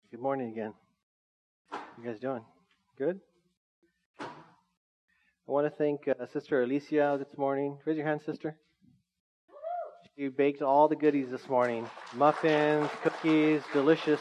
Good morning again. How you guys doing? Good? I want to thank Sister Alicia this morning. Raise your hand, sister. She baked all the goodies this morning. Muffins, cookies, delicious.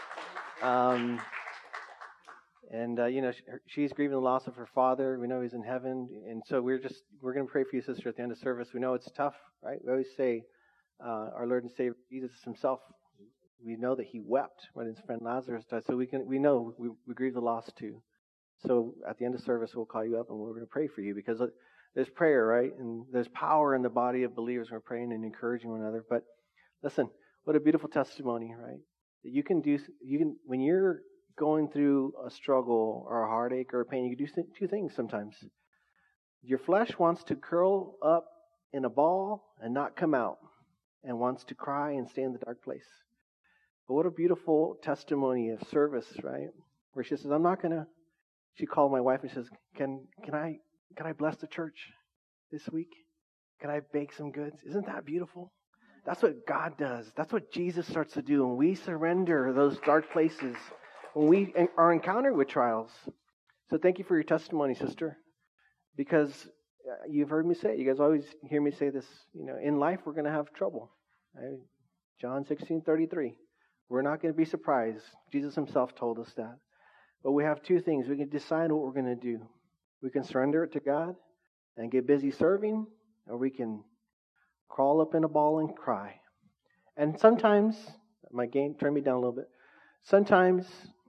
She's grieving the loss of her father. We know he's in heaven. And so we're going to pray for you, sister, at the end of service. We know it's tough, right? We always say our Lord and Savior Jesus himself, we know that he wept when his friend Lazarus died. So we grieve the loss too. So at the end of service, we'll call you up and we're going to pray for you because there's prayer, right? And there's power in the body of believers. We're praying and encouraging one another. But listen, what a beautiful testimony, right? That when you're going through a struggle or a heartache or a pain, you can do two things sometimes. Your flesh wants to curl up in a ball and not come out and wants to cry and stay in the dark place. But what a beautiful testimony of service, right? Where she says, she called my wife and says, can I bless the church this week? Can I bake some goods? Isn't that beautiful? That's what God does. That's what Jesus starts to do when we surrender those dark places, when we are encountered with trials. So thank you for your testimony, sister, because you've heard me say it. You guys always hear me say this, in life we're going to have trouble. Right? John 16:33. We're not going to be surprised. Jesus himself told us that. But we have two things. We can decide what we're going to do. We can surrender it to God and get busy serving, or we can crawl up in a ball and cry. And sometimes, turn me down a little bit. Sometimes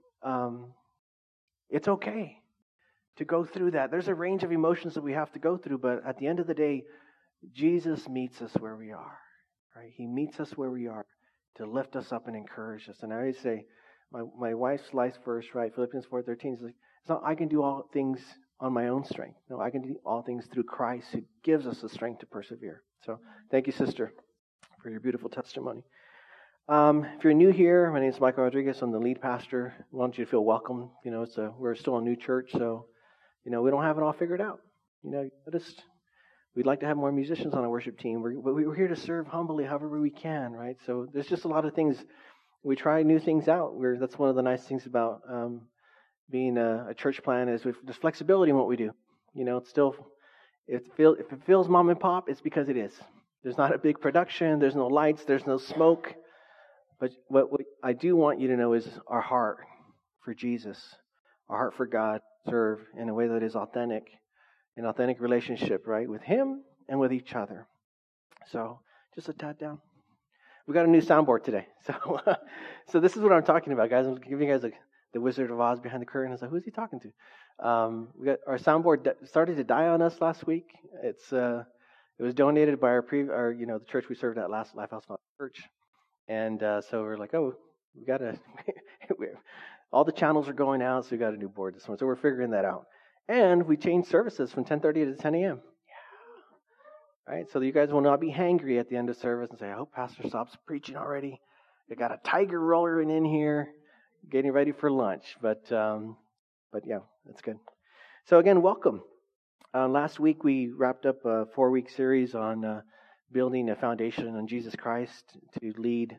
it's okay to go through that. There's a range of emotions that we have to go through, but at the end of the day, Jesus meets us where we are. Right? He meets us where we are to lift us up and encourage us. And I always say, my wife's life verse, right? Philippians 4:13 is like, it's not I can do all things on my own strength. No, I can do all things through Christ who gives us the strength to persevere. So thank you, sister, for your beautiful testimony. If you're new here, my name is Michael Rodriguez. I'm the lead pastor. I want you to feel welcome. We're still a new church, so we don't have it all figured out. We'd like to have more musicians on our worship team. We're here to serve humbly however we can, right? So there's just a lot of things. We try new things out. That's one of the nice things about being a church plant is there's flexibility in what we do. If it feels mom and pop, it's because it is. There's not a big production. There's no lights. There's no smoke. But what I do want you to know is our heart for Jesus, our heart for God, serve in a way that is authentic, an authentic relationship, right, with Him and with each other. So just a tad down. We got a new soundboard today. So this is what I'm talking about, guys. I'm giving you guys the Wizard of Oz behind the curtain. I was like, who's he talking to? We got our soundboard started to die on us last week. It was donated by the church we served at last Lifehouse Church. And so we're like, we got to, all the channels are going out, so we got a new board this morning. So we're figuring that out. And we changed services from 10:30 to 10 a.m. Yeah. Right? So you guys will not be hangry at the end of service and say, I hope Pastor stops preaching already. They got a tiger rolling in here, getting ready for lunch. But yeah, that's good. So again, welcome. Last week we wrapped up a 4-week series on building a foundation on Jesus Christ to lead,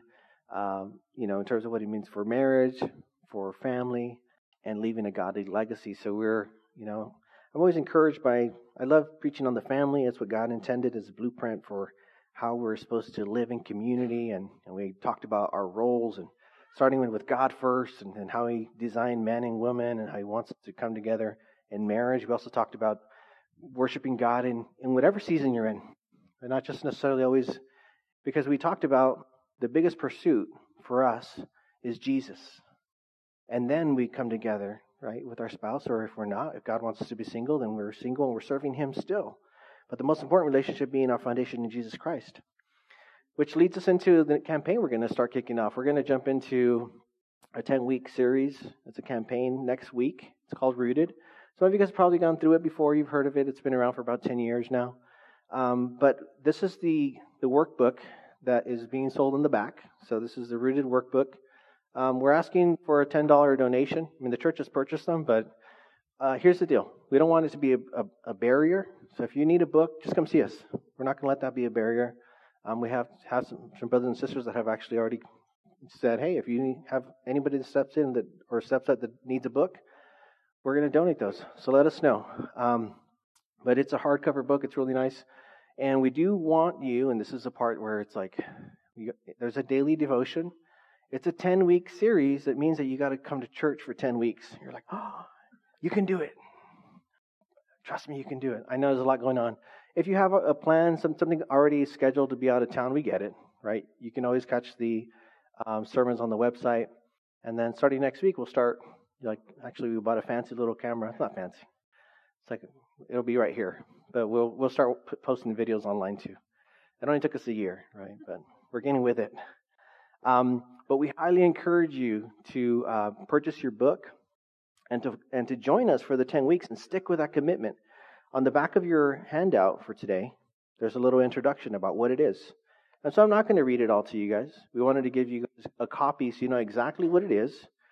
in terms of what He means for marriage, for family, and leaving a godly legacy. So I'm always encouraged I love preaching on the family. It's what God intended as a blueprint for how we're supposed to live in community. And we talked about our roles and starting with God first and how He designed men and women and how He wants us to come together in marriage. We also talked about worshiping God in whatever season you're in. And not just necessarily always, because we talked about the biggest pursuit for us is Jesus. And then we come together, right, with our spouse, or if we're not, if God wants us to be single, then we're single and we're serving Him still. But the most important relationship being our foundation in Jesus Christ. Which leads us into the campaign we're going to start kicking off. We're going to jump into a 10-week series. It's a campaign next week. It's called Rooted. Some of you guys have probably gone through it before. You've heard of it. It's been around for about 10 years now. But this is the workbook that is being sold in the back. So this is the Rooted workbook. We're asking for a $10 donation. I mean, the church has purchased them, but here's the deal. We don't want it to be a barrier. So if you need a book, just come see us. We're not going to let that be a barrier. We have some brothers and sisters that have actually already said, hey, if you have anybody that steps in or steps up that needs a book, we're going to donate those. So let us know. But it's a hardcover book. It's really nice. And we do want you, and this is the part where it's like, there's a daily devotion. It's a 10-week series. That means that you got to come to church for 10 weeks. You're like, oh, you can do it. Trust me, you can do it. I know there's a lot going on. If you have a plan, something already scheduled to be out of town, we get it, right? You can always catch the sermons on the website. And then starting next week, we'll start, actually we bought a fancy little camera. It's not fancy. It's like, it'll be right here. But we'll start posting videos online too. It only took us a year, right? But we're getting with it. But we highly encourage you to purchase your book and to join us for the 10 weeks and stick with that commitment. On the back of your handout for today, there's a little introduction about what it is. And so I'm not going to read it all to you guys. We wanted to give you guys a copy so you know exactly what it is.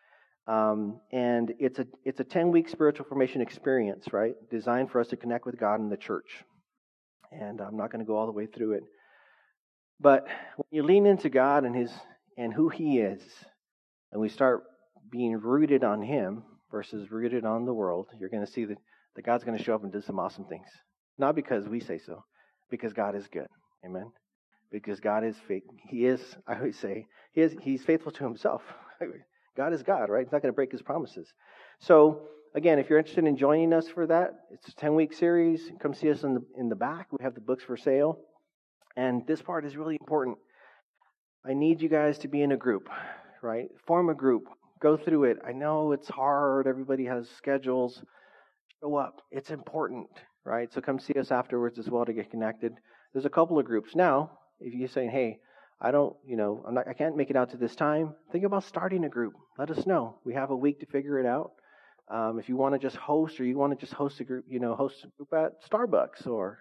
And it's a 10-week spiritual formation experience, right? Designed for us to connect with God and the church. And I'm not going to go all the way through it. But when you lean into God and who He is, and we start being rooted on Him versus rooted on the world, you're going to see that God's going to show up and do some awesome things. Not because we say so, because God is good. Amen? Because God is faithful. He is, I always say, He's faithful to Himself. God is God, right? He's not going to break His promises. So, again, if you're interested in joining us for that, it's a 10-week series. Come see us in the back. We have the books for sale. And this part is really important. I need you guys to be in a group, right? Form a group. Go through it. I know it's hard. Everybody has schedules. Show up. It's important, right? So come see us afterwards as well to get connected. There's a couple of groups. Now, if you're saying, hey, I can't make it out to this time, think about starting a group. Let us know. We have a week to figure it out. If you want to just host, or you want to just host a group, host a group at Starbucks, or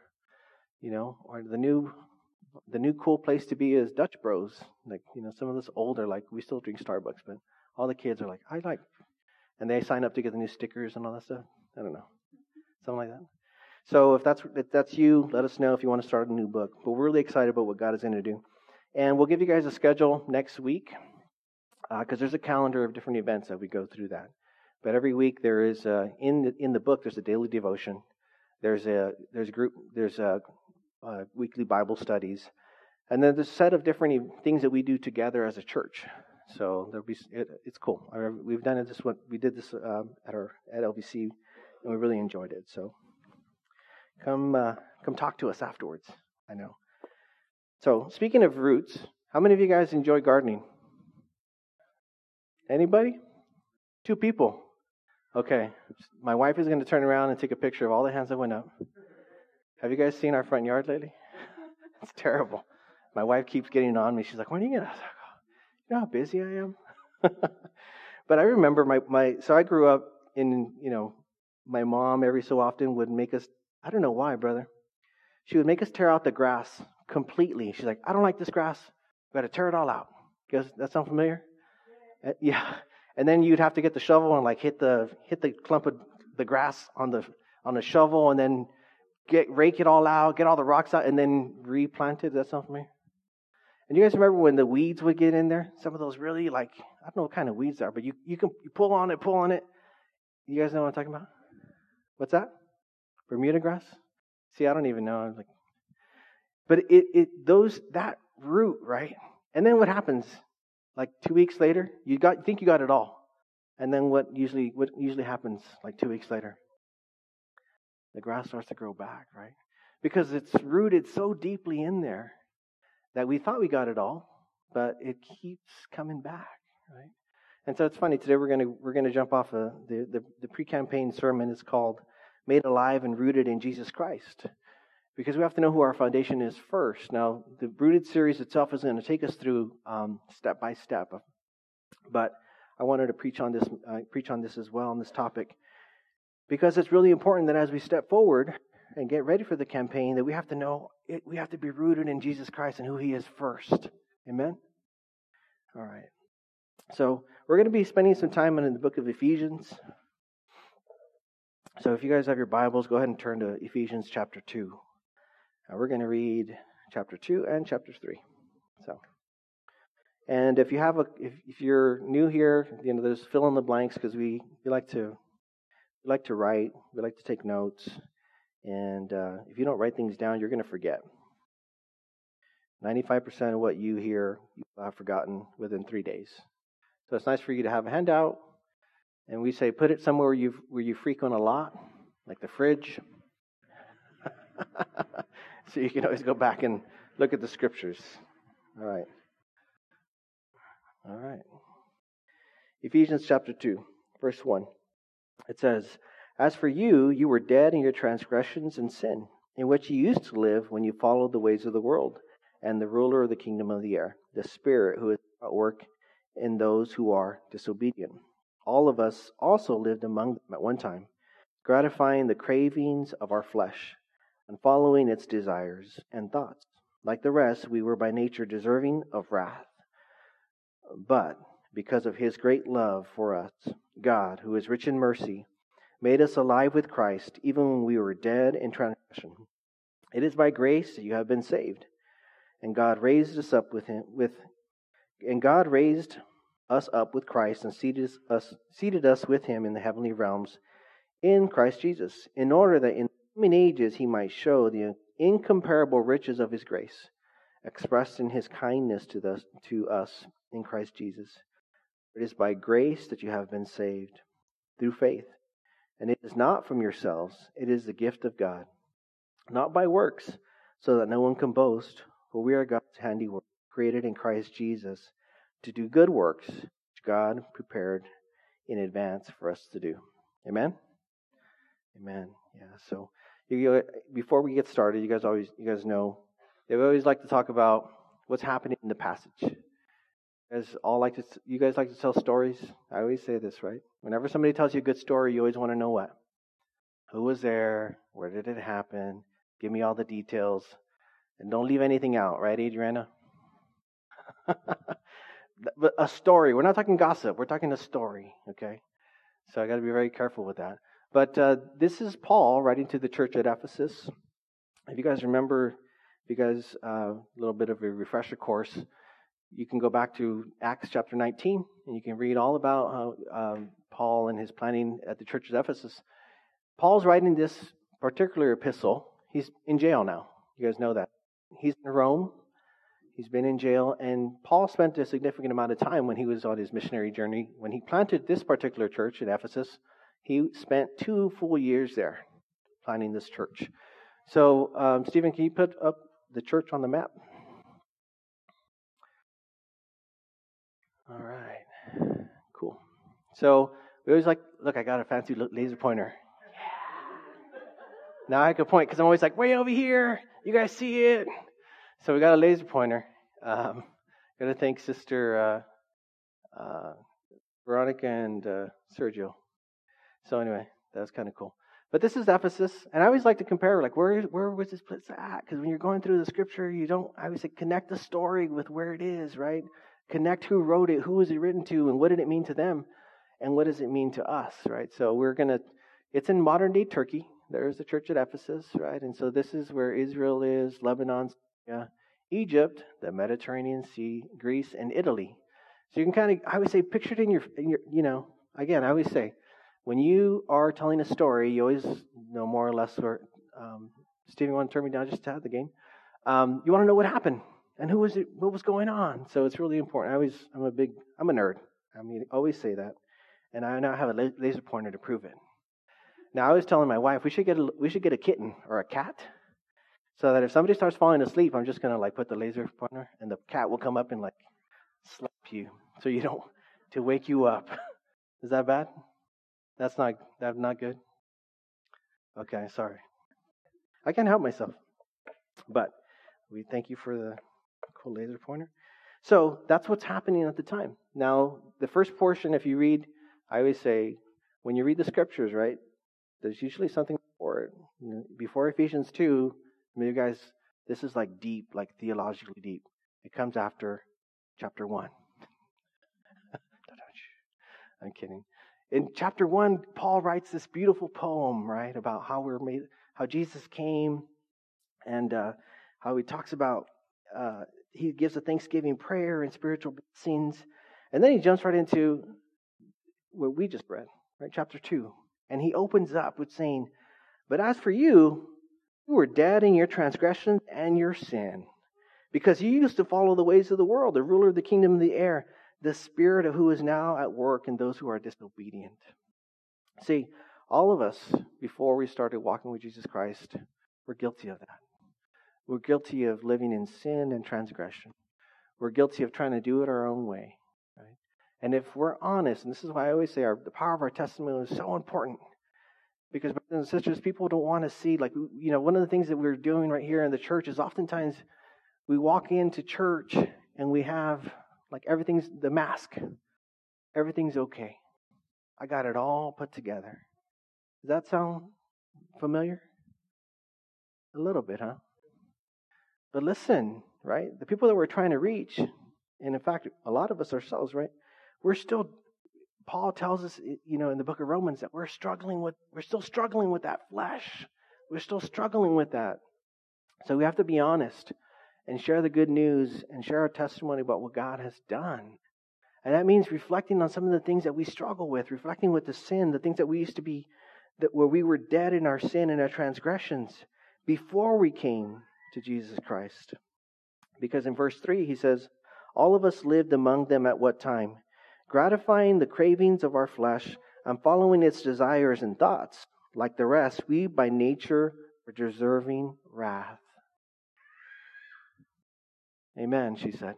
the new cool place to be is Dutch Bros. Some of us older, we still drink Starbucks, but all the kids are like, and they sign up to get the new stickers and all that stuff. I don't know, something like that. So if that's you, let us know if you want to start a new book. But we're really excited about what God is going to do. And we'll give you guys a schedule next week because there's a calendar of different events that we go through that. But every week there is in the book there's a daily devotion. There's weekly Bible studies, and then there's a set of different things that we do together as a church. So it's cool. We've done it we did this at LVC, and we really enjoyed it. So come talk to us afterwards. I know. So, speaking of roots, how many of you guys enjoy gardening? Anybody? 2 people. Okay. My wife is going to turn around and take a picture of all the hands that went up. Have you guys seen our front yard lately? It's terrible. My wife keeps getting on me. She's like, when are you going to? You know how busy I am? But I remember so I grew up in, my mom every so often would make us, I don't know why, brother. She would make us tear out the grass completely. She's like, I don't like this grass. We've got to tear it all out. Does that sound familiar? Yeah. And then you'd have to get the shovel and hit the clump of the grass on the shovel, and then rake it all out, get all the rocks out, and then replant it. Does that sound familiar? And you guys remember when the weeds would get in there? Some of those really I don't know what kind of weeds they are, but you pull on it. You guys know what I'm talking about? What's that? Bermuda grass? See, I don't even know. But that root, right? And then what happens? 2 weeks later, you think you got it all, and then what usually happens? 2 weeks later, the grass starts to grow back, right? Because it's rooted so deeply in there that we thought we got it all, but it keeps coming back, right? And so it's funny. Today we're gonna jump off the pre-campaign sermon. It's called "Made Alive and Rooted in Jesus Christ," because we have to know who our foundation is first. Now, the Rooted series itself is going to take us through step by step, but I wanted to preach on this as well on this topic, because it's really important that as we step forward and get ready for the campaign, that we have to know we have to be rooted in Jesus Christ and who He is first. Amen? All right. So we're going to be spending some time in the book of Ephesians. So if you guys have your Bibles, go ahead and turn to Ephesians chapter 2. Now we're going to read chapter 2 and chapter 3. So And if you're new here, there's fill in the blanks because we like to write, we like to take notes, and if you don't write things down, you're going to forget. 95% of what you hear, you have forgotten within 3 days. So it's nice for you to have a handout, and we say put it somewhere where you frequent a lot, like the fridge, so you can always go back and look at the scriptures. All right. Ephesians chapter 2, verse 1. It says, "As for you, you were dead in your transgressions and sin, in which you used to live when you followed the ways of the world, and the ruler of the kingdom of the air, the Spirit who is at work in those who are disobedient. All of us also lived among them at one time, gratifying the cravings of our flesh, and following its desires and thoughts. Like the rest, we were by nature deserving of wrath. But because of His great love for us, God, who is rich in mercy, made us alive with Christ, even when we were dead in transgression. It is by grace that you have been saved. And God raised us up with Christ and seated us with Him in the heavenly realms in Christ Jesus, in order that in the coming ages He might show the incomparable riches of His grace, expressed in His kindness to us in Christ Jesus. It is by grace that you have been saved, through faith. And it is not from yourselves, it is the gift of God, not by works, so that no one can boast. For we are God's handiwork, created in Christ Jesus to do good works, which God prepared in advance for us to do." Amen? Amen. Yeah, so before we get started, you guys know, they always like to talk about what's happening in the passage. You guys like to tell stories? I always say this, right? Whenever somebody tells you a good story, you always want to know what? Who was there? Where did it happen? Give me all the details. And don't leave anything out, right, Adriana? But a story. We're not talking gossip. We're talking a story, okay? So I got to be very careful with that. But this is Paul writing to the church at Ephesus. If you guys remember, a little bit of a refresher course, you can go back to Acts chapter 19, and you can read all about how Paul and his planning at the church at Ephesus. Paul's writing this particular epistle. He's in jail now. You guys know that. He's in Rome. He's been in jail, and Paul spent a significant amount of time when he was on his missionary journey. When he planted this particular church at Ephesus, he spent 2 full years there planning this church. So, Stephen, can you put up the church on the map? All right. Cool. So, we always look, I got a fancy laser pointer. Now I can point because I'm always like, way over here. You guys see it? So we got a laser pointer. Got to thank Sister Veronica and Sergio. So anyway, that was kind of cool. But this is Ephesus, and I always like to compare, like, where was this place at? Because when you're going through the scripture, I always say connect the story with where it is, right? Connect who wrote it, who was it written to, and what did it mean to them, and what does it mean to us, right? So it's in modern day Turkey. There's the church at Ephesus, right? And so this is where Israel is, Lebanon, Egypt, the Mediterranean Sea, Greece, and Italy. So you can I always say, picture it in your, again, I always say, when you are telling a story, you always know more or less where, Stephen, you want to turn me down just to have the game? You want to know what happened and who was it, what was going on. So it's really important. I'm a nerd. I always say that. And I now have a laser pointer to prove it. Now, I was telling my wife we should get a kitten or a cat, so that if somebody starts falling asleep, I'm just gonna put the laser pointer, and the cat will come up and slap you, so you don't to wake you up. Is that bad? That's not good. Okay, sorry. I can't help myself, but we thank you for the cool laser pointer. So that's what's happening at the time. Now, the first portion, if you read, I always say, when you read the scriptures, right? There's usually something before it. Before Ephesians 2, you guys, this is deep, theologically deep. It comes after chapter 1. I'm kidding. In chapter 1, Paul writes this beautiful poem, right, about how Jesus came, and how he talks about he gives a thanksgiving prayer and spiritual blessings. And then he jumps right into what we just read, right? Chapter 2. And he opens up with saying, but as for you, you were dead in your transgressions and your sin, because you used to follow the ways of the world, the ruler of the kingdom of the air, the spirit of who is now at work in those who are disobedient. See, all of us, before we started walking with Jesus Christ, we're guilty of that. We're guilty of living in sin and transgression. We're guilty of trying to do it our own way. Right? And if we're honest, and this is why I always say the power of our testimony is so important. Because, brothers and sisters, people don't want to see, one of the things that we're doing right here in the church is oftentimes we walk into church and we have, everything's the mask. Everything's okay. I got it all put together. Does that sound familiar? A little bit, huh? But listen, right? The people that we're trying to reach, and in fact, a lot of us ourselves, right? Paul tells us, in the book of Romans that we're still struggling with that flesh. We're still struggling with that. So we have to be honest and share the good news and share our testimony about what God has done. And that means reflecting on some of the things that we struggle with, reflecting with the sin, the things that we used to be, where we were dead in our sin and our transgressions before we came to Jesus Christ. Because in verse 3, he says, all of us lived among them at what time? Gratifying the cravings of our flesh and following its desires and thoughts. Like the rest, we by nature are deserving wrath. Amen, she said.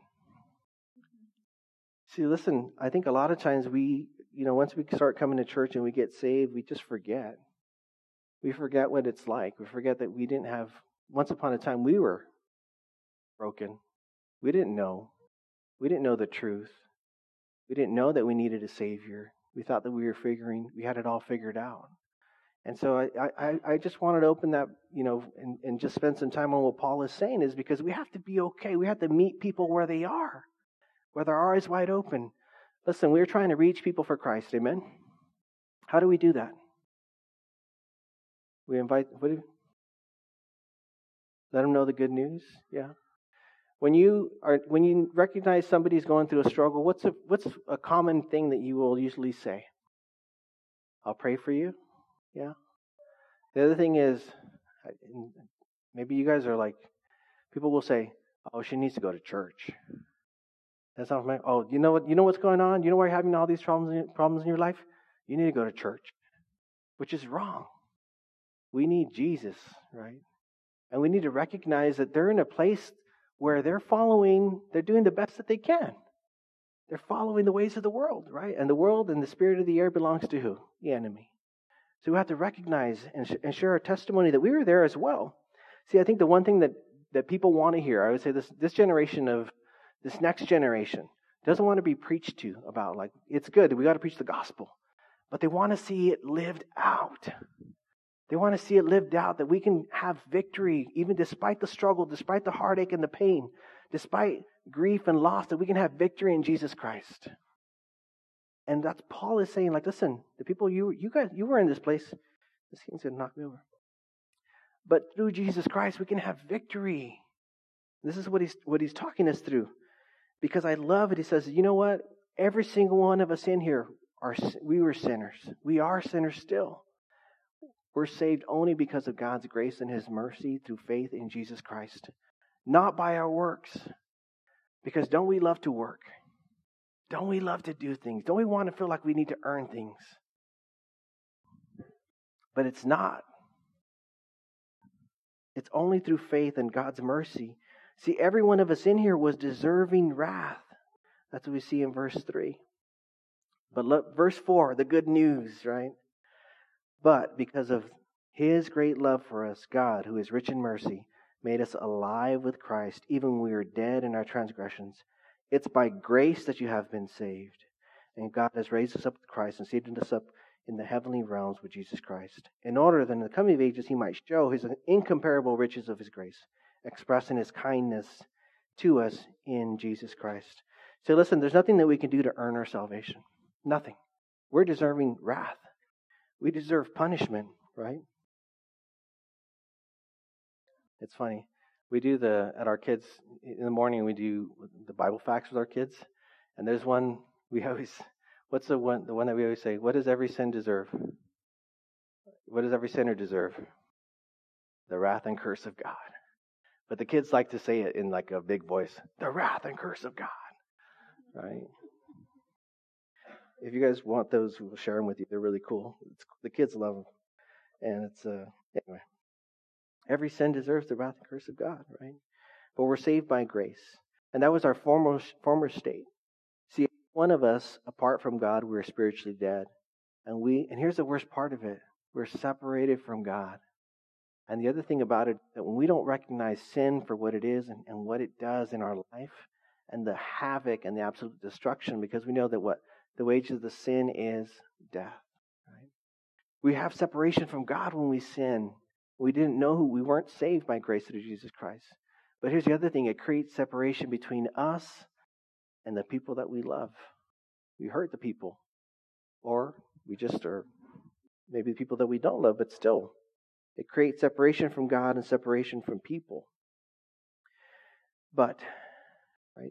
See, listen, I think a lot of times we, once we start coming to church and we get saved, we just forget. We forget what it's like. We forget that we didn't have, once upon a time, we were broken. We didn't know. We didn't know the truth. We didn't know that we needed a Savior. We thought that we had it all figured out. And so I just wanted to open that, and just spend some time on what Paul is saying, is because we have to be okay. We have to meet people where they are, with our eyes wide open. Listen, we're trying to reach people for Christ. Amen? How do we do that? We let them know the good news. Yeah. When you recognize somebody's going through a struggle, what's a common thing that you will usually say? I'll pray for you. Yeah. The other thing is, maybe you guys are people will say, "Oh, she needs to go to church." That's not right. Oh, you know what? You know what's going on? You know why you're having all these problems in your life? You need to go to church, which is wrong. We need Jesus, right? And we need to recognize that they're in a place where they're doing the best that they can. They're following the ways of the world, right? And the world and the spirit of the air belongs to who? The enemy. So we have to recognize and share our testimony that we were there as well. See, I think the one thing that people want to hear, I would say this next generation doesn't want to be preached to about, it's good, we got to preach the gospel. But they want to see it lived out. They want to see it lived out, that we can have victory, even despite the struggle, despite the heartache and the pain, despite grief and loss, that we can have victory in Jesus Christ. And that's Paul is saying, listen, the people you were in this place. This thing's going to knock me over. But through Jesus Christ, we can have victory. This is what he's talking us through. Because I love it. He says, you know what? Every single one of us in here, we were sinners. We are sinners still. We're saved only because of God's grace and His mercy through faith in Jesus Christ. Not by our works. Because don't we love to work? Don't we love to do things? Don't we want to feel like we need to earn things? But it's not. It's only through faith and God's mercy. See, every one of us in here was deserving wrath. That's what we see in verse 3. But look, verse 4, the good news, right? But because of His great love for us, God, who is rich in mercy, made us alive with Christ, even when we were dead in our transgressions. It's by grace that you have been saved. And God has raised us up with Christ and seated us up in the heavenly realms with Jesus Christ, in order that in the coming of ages He might show His incomparable riches of His grace, expressing His kindness to us in Jesus Christ. So listen, there's nothing that we can do to earn our salvation. Nothing. We're deserving wrath. We deserve punishment, right? It's funny. We do at our kids, in the morning, we do the Bible facts with our kids. And there's one we always, what's the one that we always say, what does every sin deserve? What does every sinner deserve? The wrath and curse of God. But the kids like to say it in like a big voice, the wrath and curse of God, right? If you guys want those, we'll share them with you. They're really cool. The kids love them. And it's, anyway. Every sin deserves the wrath and curse of God, right? But we're saved by grace. And that was our former state. See, one of us, apart from God, we're spiritually dead. And here's the worst part of it. We're separated from God. And the other thing about it, that when we don't recognize sin for what it is and what it does in our life, and the havoc and the absolute destruction, because we know that what the wages of the sin is death. Right? We have separation from God when we sin. We didn't know we weren't saved by grace through Jesus Christ. But here's the other thing. It creates separation between us and the people that we love. We hurt the people. Or we just are maybe the people that we don't love, but still. It creates separation from God and separation from people. But, right?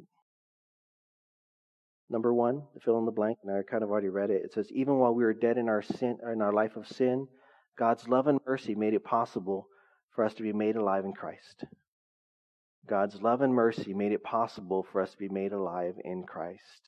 Number one, the fill in the blank, and I kind of already read it. It says, even while we were dead in our sin, in our life of sin, God's love and mercy made it possible for us to be made alive in Christ. God's love and mercy made it possible for us to be made alive in Christ.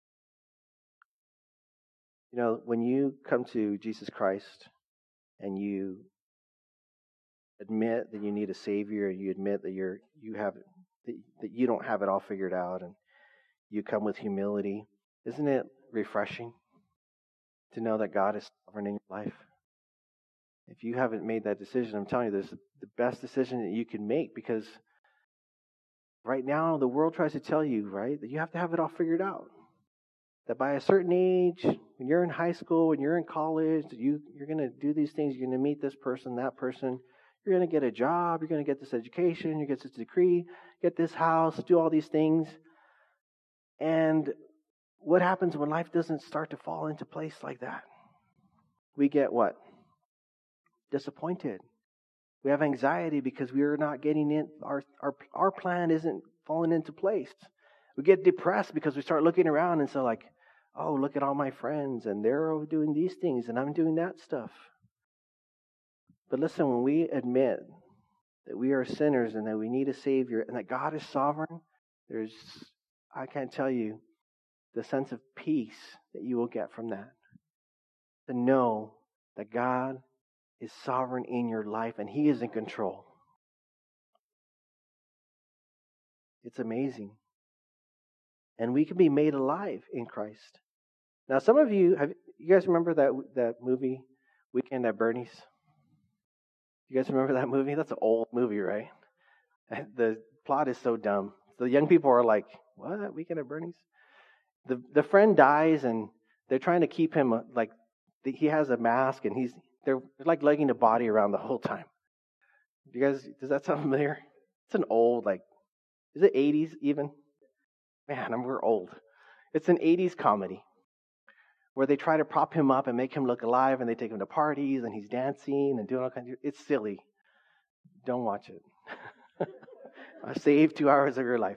You know, when you come to Jesus Christ and you admit that you need a Savior, you admit that that you don't have it all figured out, and you come with humility, isn't it refreshing to know that God is sovereign in your life? If you haven't made that decision, I'm telling you, this is the best decision that you can make, because right now the world tries to tell you, right, that you have to have it all figured out. That by a certain age, when you're in high school, when you're in college, you're going to do these things, you're going to meet this person, that person, you're going to get a job, you're going to get this education, you get this degree, get this house, do all these things. And what happens when life doesn't start to fall into place like that? We get what? Disappointed. We have anxiety because we are not getting in, our plan isn't falling into place. We get depressed because we start looking around and so like, oh, look at all my friends and they're doing these things and I'm doing that stuff. But listen, when we admit that we are sinners and that we need a Savior and that God is sovereign, I can't tell you the sense of peace that you will get from that. To know that God is sovereign in your life and He is in control. It's amazing. And we can be made alive in Christ. Now, some of you guys remember that movie, Weekend at Bernie's? You guys remember that movie? That's an old movie, right? The plot is so dumb. The young people are like, what? Weekend at Bernie's? The friend dies and they're trying to keep him, he has a mask and they're like lugging the body around the whole time. You guys, does that sound familiar? It's an old, is it 80s even? Man, we're old. It's an 80s comedy where they try to prop him up and make him look alive, and they take him to parties and he's dancing and doing all kinds of. It's silly. Don't watch it. Save 2 hours of your life.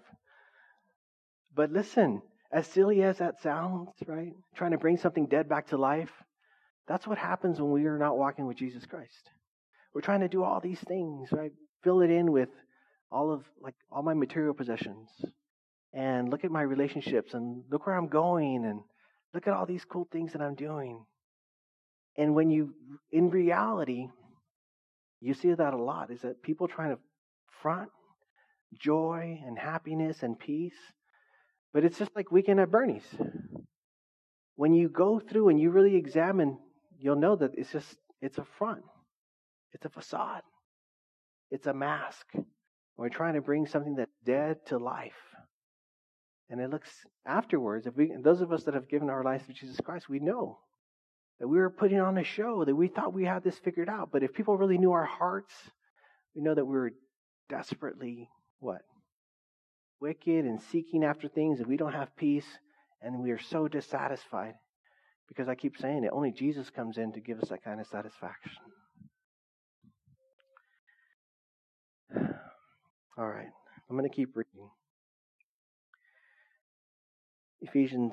But listen, as silly as that sounds, right? Trying to bring something dead back to life, that's what happens when we are not walking with Jesus Christ. We're trying to do all these things, right? Fill it in with all my material possessions. And look at my relationships and look where I'm going and look at all these cool things that I'm doing. And when in reality, you see that a lot, is that people trying to front joy and happiness and peace. But it's just like Weekend at Bernie's. When you go through and you really examine, you'll know that it's a front. It's a facade. It's a mask. We're trying to bring something that's dead to life. And it looks afterwards, those of us that have given our lives to Jesus Christ, we know that we were putting on a show, that we thought we had this figured out. But if people really knew our hearts, we know that we were desperately, wicked and seeking after things, and we don't have peace, and we are so dissatisfied. Because I keep saying it, only Jesus comes in to give us that kind of satisfaction. All right, I'm going to keep reading. Ephesians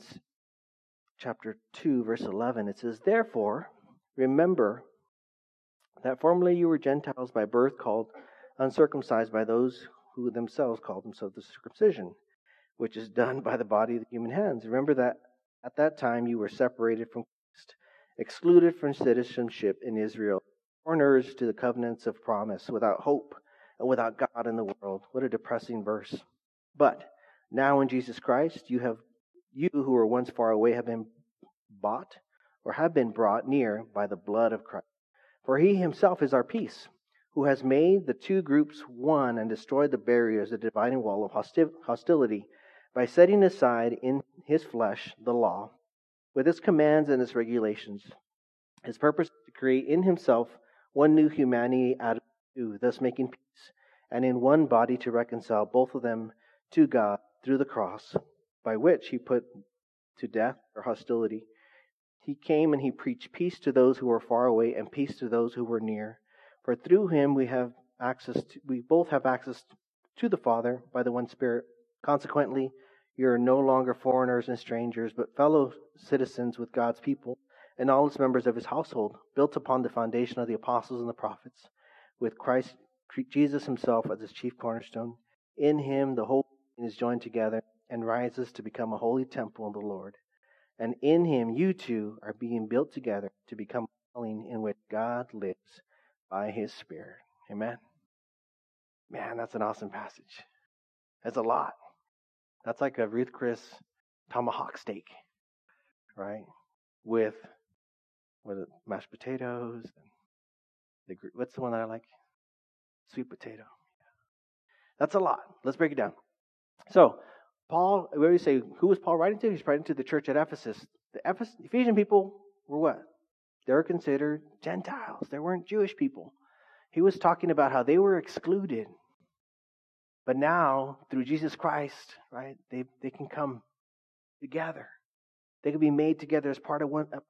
chapter 2, verse 11, it says, "Therefore, remember that formerly you were Gentiles by birth, called uncircumcised by those who themselves called themselves the circumcision, which is done by the body of the human hands. Remember that at that time you were separated from Christ, excluded from citizenship in Israel, foreigners to the covenants of promise, without hope and without God in the world." What a depressing verse. "But now in Jesus Christ, you who were once far away have been bought or have been brought near by the blood of Christ. For he himself is our peace, who has made the two groups one and destroyed the barriers, the dividing wall of hostility, by setting aside in his flesh the law, with its commands and its regulations. His purpose is to create in himself one new humanity out of two, thus making peace, and in one body to reconcile both of them to God through the cross, by which he put to death their hostility. He came and he preached peace to those who were far away and peace to those who were near. For through him we both have access to the Father by the one Spirit. Consequently, you are no longer foreigners and strangers, but fellow citizens with God's people and all its members of his household, built upon the foundation of the apostles and the prophets, with Christ Jesus himself as his chief cornerstone. In him the whole thing is joined together and rises to become a holy temple of the Lord. And in him you two are being built together to become a dwelling in which God lives by his Spirit." Amen. Man, that's an awesome passage. That's a lot. That's like a Ruth Chris tomahawk steak, right? With mashed potatoes. And what's the one that I like? Sweet potato. That's a lot. Let's break it down. So, Paul, we always say, who was Paul writing to? He's writing to the church at Ephesus. The Ephesian people were what? They were considered Gentiles. They weren't Jewish people. He was talking about how they were excluded. But now, through Jesus Christ, right, they can come together. They can be made together as part of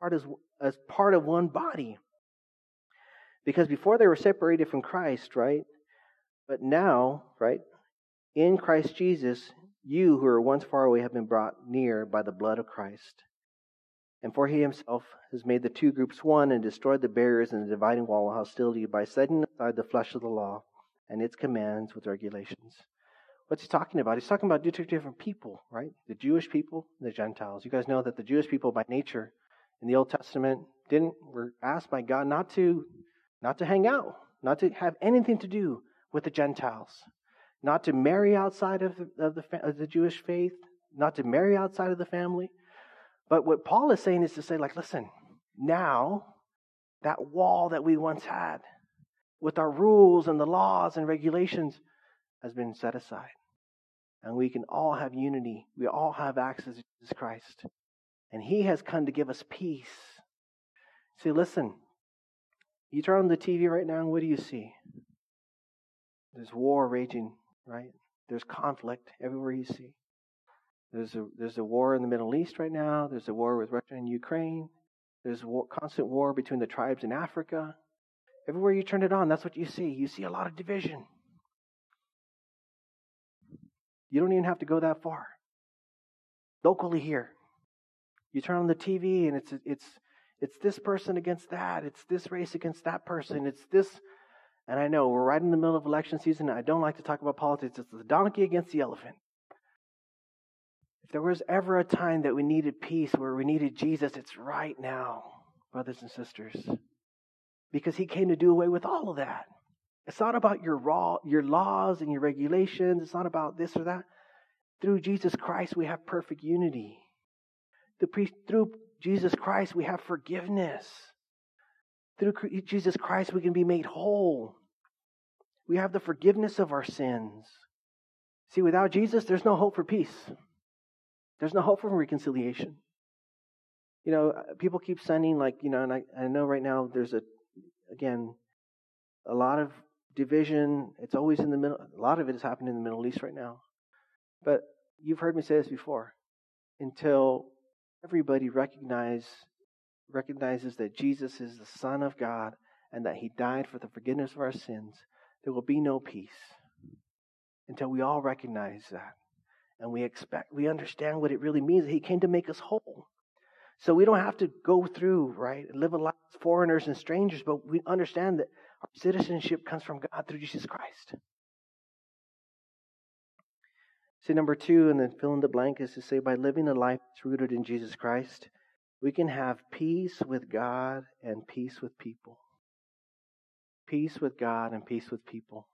one body. Because before they were separated from Christ, right? But now, right, in Christ Jesus, you who were once far away have been brought near by the blood of Christ. And for he himself has made the two groups one and destroyed the barriers and the dividing wall of hostility by setting aside the flesh of the law and its commands with regulations. What's he talking about? He's talking about two different people, right? The Jewish people and the Gentiles. You guys know that the Jewish people by nature in the Old Testament were asked by God not to hang out, not to have anything to do with the Gentiles, not to marry outside of the Jewish faith, not to marry outside of the family. But what Paul is saying is to say, like, listen, now that wall that we once had with our rules and the laws and regulations has been set aside. And we can all have unity. We all have access to Jesus Christ. And he has come to give us peace. See, listen, you turn on the TV right now and what do you see? There's war raging, right? There's conflict everywhere you see. There's a war in the Middle East right now. There's a war with Russia and Ukraine. There's constant war between the tribes in Africa. Everywhere you turn it on, that's what you see. You see a lot of division. You don't even have to go that far. Locally here, you turn on the TV and it's this person against that. It's this race against that person. It's this, and I know we're right in the middle of election season. And I don't like to talk about politics. It's the donkey against the elephant. If there was ever a time that we needed peace, where we needed Jesus, it's right now, brothers and sisters. Because he came to do away with all of that. It's not about your laws and your regulations. It's not about this or that. Through Jesus Christ, we have perfect unity. Through Jesus Christ, we have forgiveness. Through Jesus Christ, we can be made whole. We have the forgiveness of our sins. See, without Jesus, there's no hope for peace. There's no hope for reconciliation. You know, people keep sending and I know right now there's a lot of division. It's always in the middle. A lot of it is happening in the Middle East right now. But you've heard me say this before. Until everybody recognizes that Jesus is the Son of God and that he died for the forgiveness of our sins, there will be no peace. until we all recognize that. And we understand what it really means. He came to make us whole. So we don't have to go through, right, and live a life as foreigners and strangers, but we understand that our citizenship comes from God through Jesus Christ. See, number 2, and then fill in the blank, is to say, by living a life that's rooted in Jesus Christ, we can have peace with God and peace with people. Peace with God and peace with people.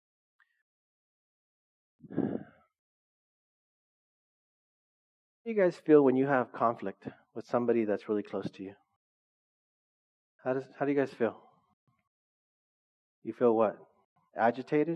How do you guys feel when you have conflict with somebody that's really close to you? How do you guys feel? You feel what? Agitated?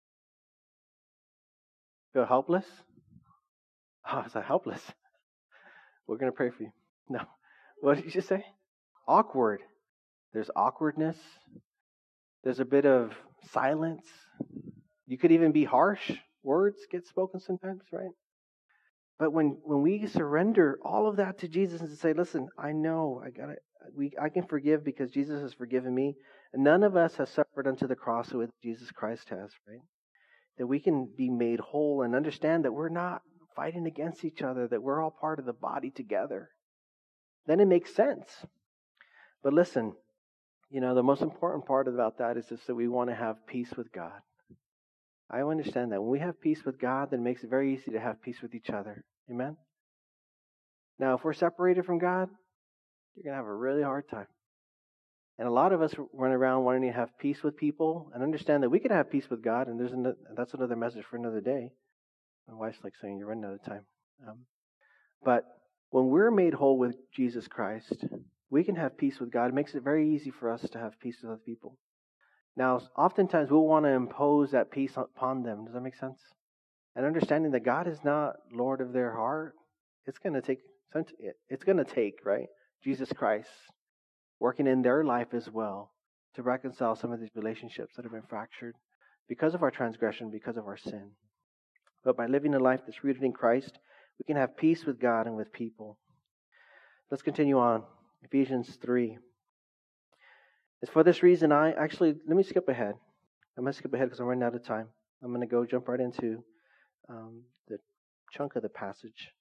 Feel helpless? Oh, is that helpless? We're going to pray for you. No. What did you just say? Awkward. There's awkwardness. There's a bit of silence. You could even be harsh. Words get spoken sometimes, right? But when we surrender all of that to Jesus and say, listen, I know I can forgive because Jesus has forgiven me. And none of us has suffered unto the cross with Jesus Christ has, right? That we can be made whole and understand that we're not fighting against each other, that we're all part of the body together. Then it makes sense. But listen, the most important part about that is just that we want to have peace with God. I understand that. When we have peace with God, then it makes it very easy to have peace with each other. Amen? Now, if we're separated from God, you're going to have a really hard time. And a lot of us run around wanting to have peace with people and understand that we can have peace with God, and that's another message for another day. My wife's like saying, you're running out of time. But when we're made whole with Jesus Christ, we can have peace with God. It makes it very easy for us to have peace with other people. Now, oftentimes we'll want to impose that peace upon them. Does that make sense? And understanding that God is not Lord of their heart, it's going to take, right, Jesus Christ working in their life as well to reconcile some of these relationships that have been fractured because of our transgression, because of our sin. But by living a life that's rooted in Christ, we can have peace with God and with people. Let's continue on. Ephesians 3. It's for this reason let me skip ahead. I'm going to skip ahead because I'm running out of time. I'm going to jump right into the chunk of the passage.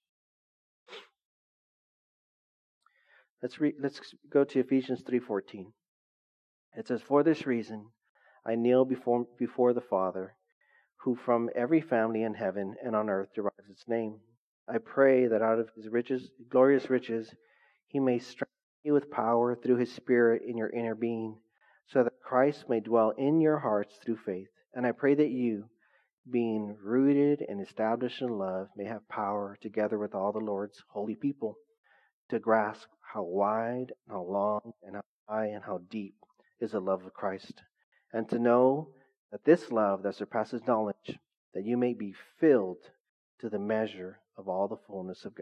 Let's go to Ephesians 3:14. It says, for this reason I kneel before the Father, who from every family in heaven and on earth derives its name. I pray that out of his glorious riches, he may strengthen you with power through his Spirit in your inner being, so that Christ may dwell in your hearts through faith. And I pray that you, being rooted and established in love, may have power, together with all the Lord's holy people, to grasp how wide, how long, and how high, and how deep is the love of Christ, and to know that this love that surpasses knowledge, that you may be filled to the measure of all the fullness of God.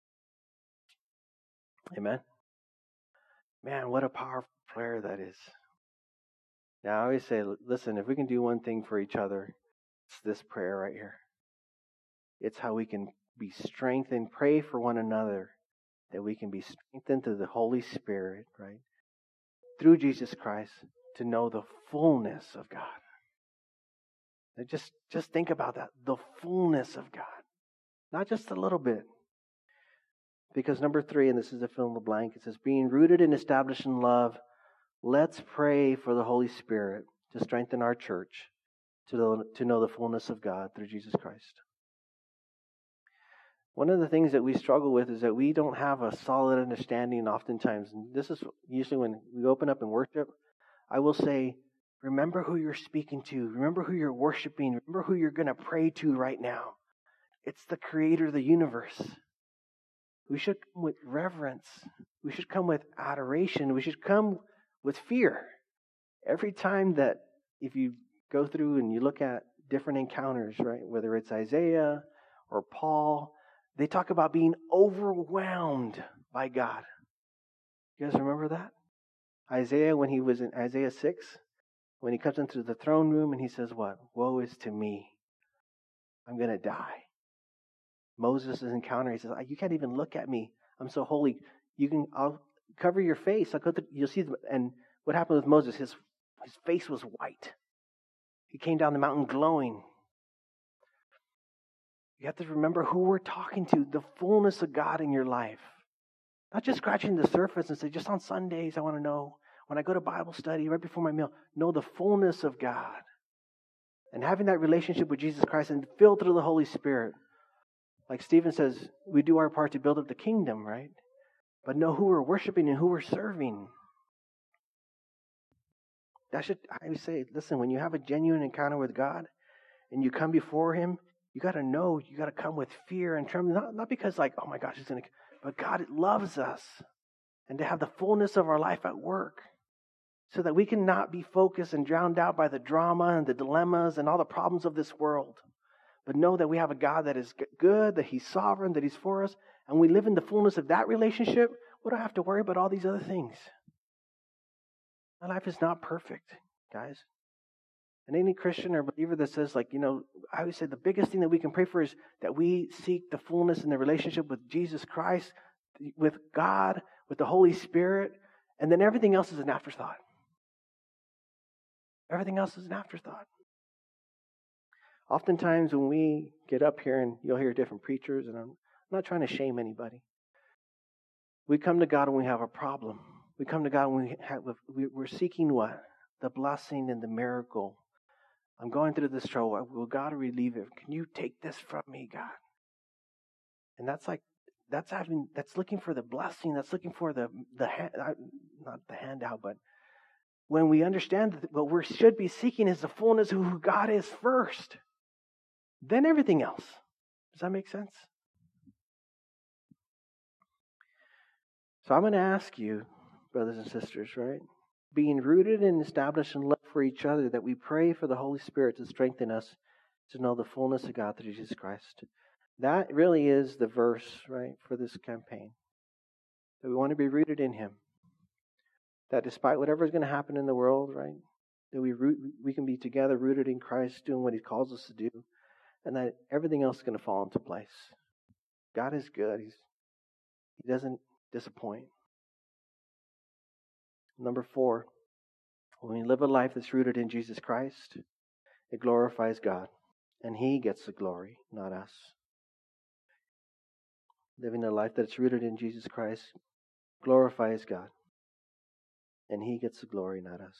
Amen? Man, what a powerful prayer that is. Now, I always say, listen, if we can do one thing for each other, it's this prayer right here. It's how we can be strengthened, pray for one another, that we can be strengthened through the Holy Spirit, right? Through Jesus Christ, to know the fullness of God. Now just think about that, the fullness of God. Not just a little bit. Because number 3, and this is a fill in the blank, it says, being rooted and established in love, let's pray for the Holy Spirit to strengthen our church to know the fullness of God through Jesus Christ. One of the things that we struggle with is that we don't have a solid understanding oftentimes. And this is usually when we open up in worship, I will say, remember who you're speaking to. Remember who you're worshiping. Remember who you're going to pray to right now. It's the creator of the universe. We should come with reverence. We should come with adoration. We should come with fear. Every time that if you go through and you look at different encounters, right, whether it's Isaiah or Paul, they talk about being overwhelmed by God. You guys remember that? Isaiah, when he was in Isaiah 6, when he comes into the throne room and he says what? Woe is to me. I'm going to die. Moses' encounter, he says, you can't even look at me. I'm so holy. I'll cover your face. You'll see. And what happened with Moses? His face was white. He came down the mountain glowing. You have to remember who we're talking to, the fullness of God in your life. Not just scratching the surface and say, just on Sundays, I want to know. When I go to Bible study, right before my meal, know the fullness of God. And having that relationship with Jesus Christ and filled through the Holy Spirit. Like Stephen says, we do our part to build up the kingdom, right? But know who we're worshiping and who we're serving. I would say, listen, when you have a genuine encounter with God and you come before Him, you got to know, you got to come with fear and trembling. Not because like, oh my gosh, it's going to, but God loves us. And to have the fullness of our life at work. So that we can not be focused and drowned out by the drama and the dilemmas and all the problems of this world. But know that we have a God that is good, that He's sovereign, that He's for us. And we live in the fullness of that relationship. We don't have to worry about all these other things. My life is not perfect, guys. And any Christian or believer that says, like, I always say the biggest thing that we can pray for is that we seek the fullness in the relationship with Jesus Christ, with God, with the Holy Spirit. And then everything else is an afterthought. Everything else is an afterthought. Oftentimes when we get up here and you'll hear different preachers, and I'm not trying to shame anybody. We come to God when we have a problem. We come to God when we're seeking what? The blessing and the miracle. I'm going through this trouble. Will God relieve it? Can you take this from me, God? And that's looking for the blessing. That's looking for not the handout, but when we understand that what we should be seeking is the fullness of who God is first, then everything else. Does that make sense? So I'm going to ask you, brothers and sisters, right? Being rooted and established in love for each other, that we pray for the Holy Spirit to strengthen us to know the fullness of God through Jesus Christ. That really is the verse, right, for this campaign. That we want to be rooted in Him. That despite whatever is going to happen in the world, right, that we can be together rooted in Christ, doing what He calls us to do, and that everything else is going to fall into place. God is good. He doesn't disappoint. Number 4, when we live a life that's rooted in Jesus Christ, it glorifies God, and He gets the glory, not us. Living a life that's rooted in Jesus Christ glorifies God, and He gets the glory, not us.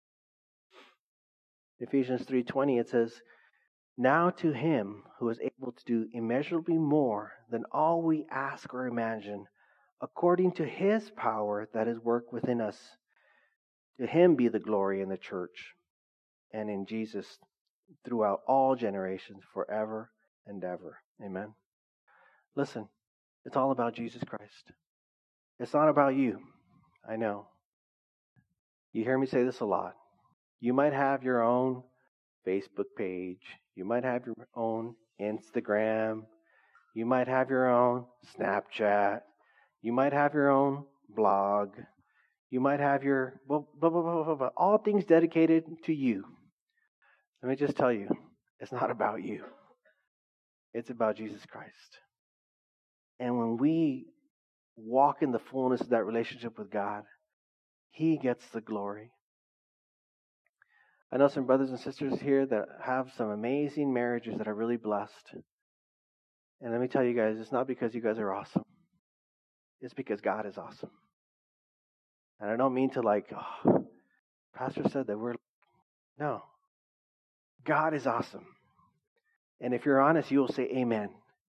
Ephesians 3:20, it says, "Now to Him who is able to do immeasurably more than all we ask or imagine, according to His power that is worked within us, to Him be the glory in the church and in Jesus throughout all generations, forever and ever." Amen. Listen, it's all about Jesus Christ. It's not about you. I know. You hear me say this a lot. You might have your own Facebook page. You might have your own Instagram. You might have your own Snapchat. You might have your own blog. You might have your blah, blah, blah, blah, blah, blah, all things dedicated to you. Let me just tell you, it's not about you. It's about Jesus Christ. And when we walk in the fullness of that relationship with God, He gets the glory. I know some brothers and sisters here that have some amazing marriages that are really blessed. And let me tell you guys, it's not because you guys are awesome. It's because God is awesome. And I don't mean to Pastor said that no. God is awesome. And if you're honest, you will say amen.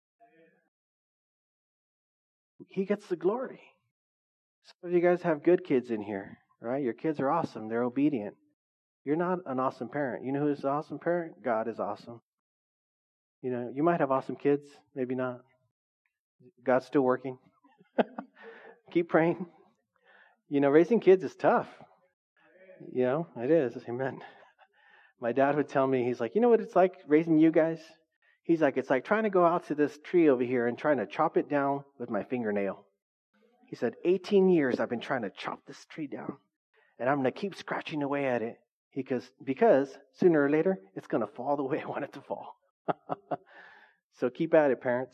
He gets the glory. Some of you guys have good kids in here, right? Your kids are awesome. They're obedient. You're not an awesome parent. You know who's an awesome parent? God is awesome. You might have awesome kids, maybe not. God's still working. Keep praying. Raising kids is tough. It is. Amen. My dad would tell me, he's like, you know what it's like raising you guys? He's like, it's like trying to go out to this tree over here and trying to chop it down with my fingernail. He said, 18 years I've been trying to chop this tree down. And I'm going to keep scratching away at it. Because sooner or later, it's going to fall the way I want it to fall. So keep at it, parents.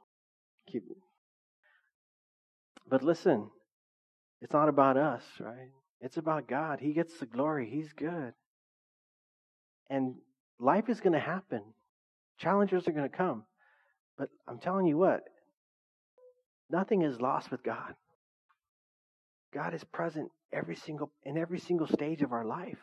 But listen, it's not about us, right? It's about God. He gets the glory. He's good. And life is going to happen. Challenges are going to come. But I'm telling you what, nothing is lost with God. God is present in every single stage of our life.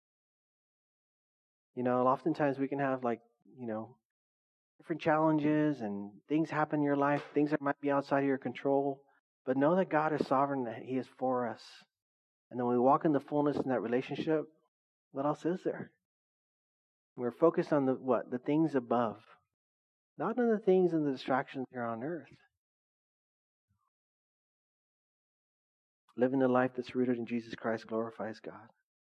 Oftentimes we can have different challenges and things happen in your life, things that might be outside of your control. But know that God is sovereign, that He is for us. And then when we walk in the fullness in that relationship, what else is there? We're focused on the things above, not on the things and the distractions here on earth. Living the life that's rooted in Jesus Christ glorifies God.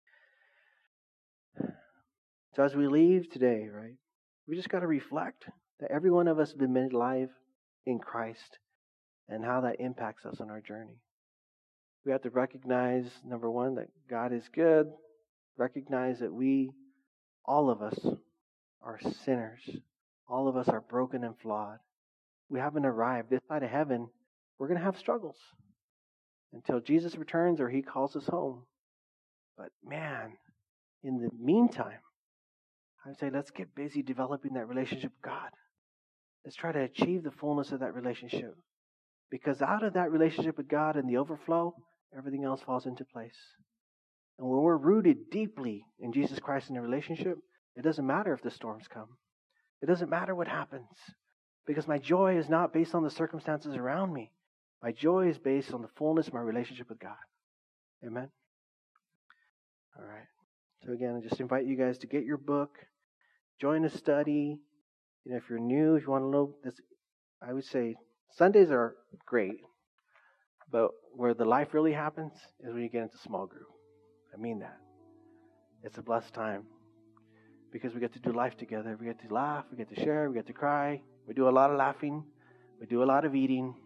So as we leave today, right, we just got to reflect that every one of us has been made alive in Christ and how that impacts us on our journey. We have to recognize, number one, that God is good. Recognize that all of us, are sinners. All of us are broken and flawed. We haven't arrived. This side of heaven, we're going to have struggles until Jesus returns or He calls us home. But man, in the meantime, I would say let's get busy developing that relationship with God. Let's try to achieve the fullness of that relationship. Because out of that relationship with God and the overflow, everything else falls into place. And when we're rooted deeply in Jesus Christ in a relationship, it doesn't matter if the storms come. It doesn't matter what happens. Because my joy is not based on the circumstances around me. My joy is based on the fullness of my relationship with God. Amen? All right. So again, I just invite you guys to get your book. Join a study. If you're new, if you want to know this, I would say Sundays are great. But where the life really happens is when you get into small group. I mean that. It's a blessed time. Because we get to do life together. We get to laugh, we get to share, we get to cry. We do a lot of laughing. We do a lot of eating.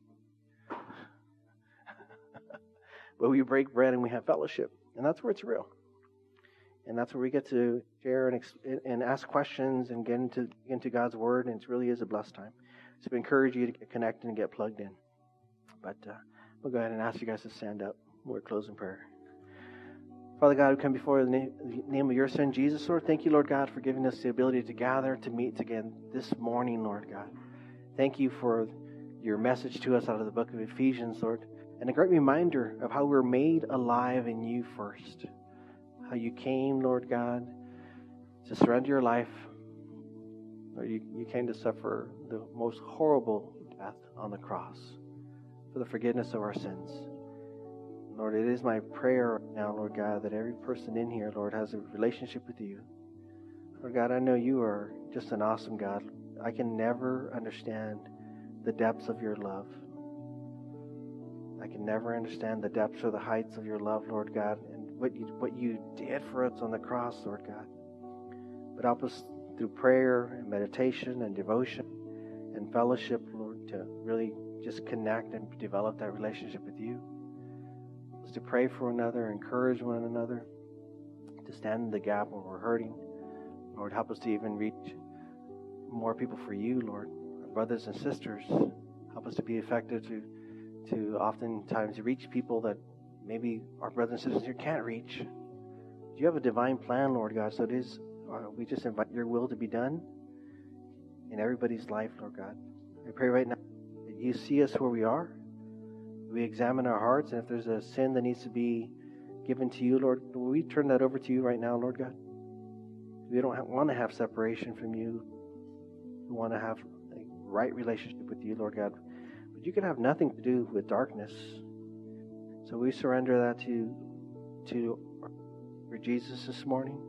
But we break bread and we have fellowship. And that's where it's real. And that's where we get to share and ask questions and get into God's Word. And it really is a blessed time. So we encourage you to get connected and get plugged in. But we'll go ahead and ask you guys to stand up. We'll close in prayer. Father God, we come before the name of your Son, Jesus, Lord. Thank you, Lord God, for giving us the ability to gather, to meet again this morning, Lord God. Thank you for your message to us out of the book of Ephesians, Lord. And a great reminder of how we're made alive in you first. How you came, Lord God, to surrender your life. Lord, you came to suffer the most horrible death on the cross for the forgiveness of our sins. Lord, it is my prayer now, Lord God, that every person in here, Lord, has a relationship with you. Lord God, I know you are just an awesome God. I can never understand the depths of your love. I can never understand the depths or the heights of your love, Lord God, and what you did for us on the cross, Lord God. But help us through prayer and meditation and devotion and fellowship, Lord, to really just connect and develop that relationship with you. To pray for one another, encourage one another, to stand in the gap where we're hurting. Lord, help us to even reach more people for you, Lord. Our brothers and sisters, help us to be effective to oftentimes reach people that maybe our brothers and sisters here can't reach. You have a divine plan, Lord God, so we just invite your will to be done in everybody's life, Lord God. I pray right now that you see us where we are. We examine our hearts, and if there's a sin that needs to be given to you, Lord, we turn that over to you right now, Lord God. We don't want to have separation from you. We want to have a right relationship with you, Lord God. But you can have nothing to do with darkness. So we surrender that to Jesus this morning.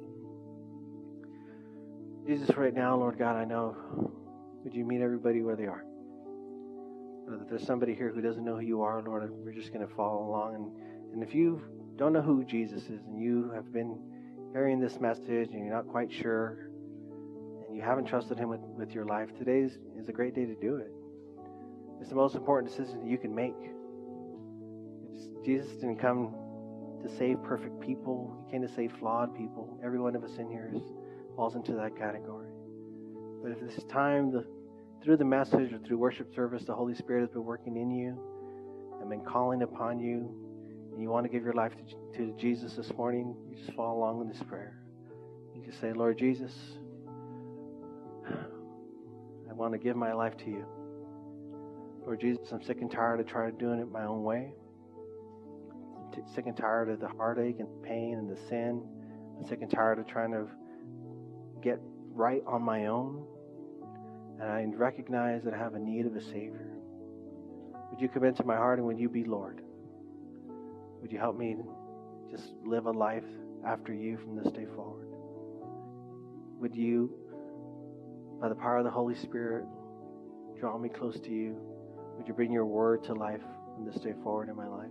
Jesus, right now, Lord God, I know, would you meet everybody where they are? If there's somebody here who doesn't know who you are, Lord, we're just going to follow along. And if you don't know who Jesus is and you have been hearing this message and you're not quite sure and you haven't trusted him with your life, today is a great day to do it. It's the most important decision that you can make. Jesus didn't come to save perfect people. He came to save flawed people. Every one of us in here falls into that category. But if this time, through the message or through worship service, the Holy Spirit has been working in you and been calling upon you, and you want to give your life to Jesus this morning, you just follow along with this prayer. You just say, Lord Jesus, I want to give my life to you. Lord Jesus, I'm sick and tired of trying doing it my own way. I'm sick and tired of the heartache and the pain and the sin. I'm sick and tired of trying to get right on my own. And I recognize that I have a need of a Savior. Would you come into my heart and would you be Lord? Would you help me just live a life after you from this day forward? Would you, by the power of the Holy Spirit, draw me close to you? Would you bring your word to life from this day forward in my life?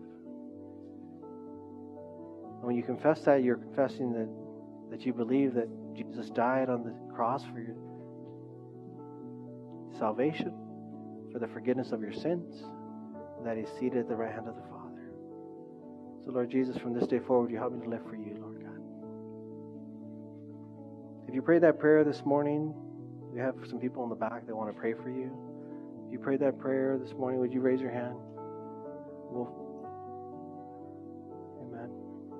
And when you confess that, you're confessing that you believe that Jesus died on the cross for your salvation, for the forgiveness of your sins, and that He's seated at the right hand of the Father. So, Lord Jesus, from this day forward, you help me to live for you, Lord God. If you prayed that prayer this morning, we have some people in the back that want to pray for you. If you prayed that prayer this morning, would you raise your hand? Amen.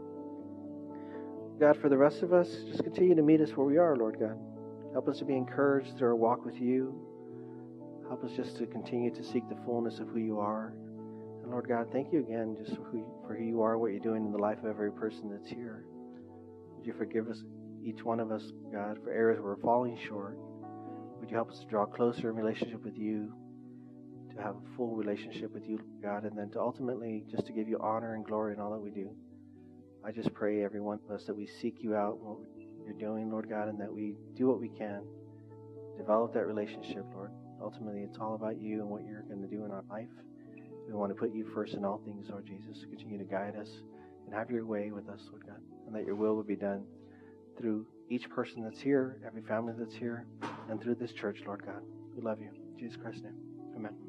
God, for the rest of us, just continue to meet us where we are, Lord God. Help us to be encouraged through our walk with you. Help us just to continue to seek the fullness of who you are. And Lord God, thank you again just for who you are, what you're doing in the life of every person that's here. Would you forgive us, each one of us, God, for areas where we're falling short. Would you help us to draw closer in relationship with you, to have a full relationship with you, God, and then to ultimately just to give you honor and glory in all that we do. I just pray, every one of us, that we seek you out, what you're doing, Lord God, and that we do what we can, develop that relationship, Lord. Ultimately, it's all about you and what you're going to do in our life. We want to put you first in all things, Lord Jesus. Continue to guide us and have your way with us, Lord God, and that your will will be done through each person that's here, every family that's here, and through this church, Lord God. We love you. In Jesus Christ's name, amen.